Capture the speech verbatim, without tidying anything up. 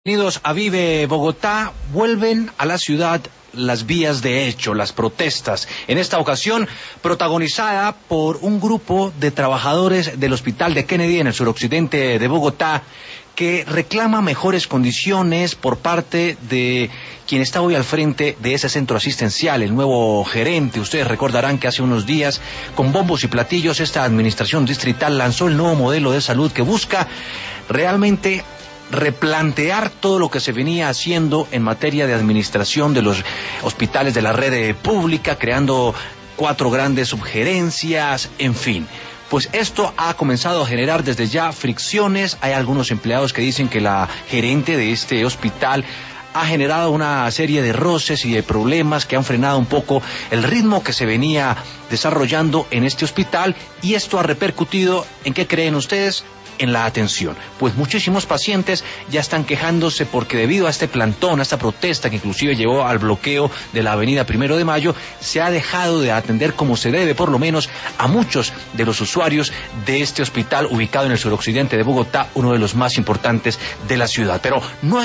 Bienvenidos a Vive Bogotá. Vuelven a la ciudad las vías de hecho, las protestas. En esta ocasión, protagonizada por un grupo de trabajadores del Hospital de Kennedy en el suroccidente de Bogotá, que reclama mejores condiciones por parte de quien está hoy al frente de ese centro asistencial, el nuevo gerente. Ustedes recordarán que hace unos días, con bombos y platillos, esta administración distrital lanzó el nuevo modelo de salud que busca realmente replantear todo lo que se venía haciendo en materia de administración de los hospitales de la red pública, creando cuatro grandes subgerencias, en fin. Pues esto ha comenzado a generar desde ya fricciones. Hay algunos empleados que dicen que la gerente de este hospital ha generado una serie de roces y de problemas que han frenado un poco el ritmo que se venía desarrollando en este hospital, y esto ha repercutido ¿en qué creen ustedes? En la atención. Pues muchísimos pacientes ya están quejándose porque debido a este plantón, a esta protesta que inclusive llevó al bloqueo de la avenida Primero de Mayo, se ha dejado de atender como se debe, por lo menos a muchos de los usuarios de este hospital ubicado en el suroccidente de Bogotá, uno de los más importantes de la ciudad. Pero no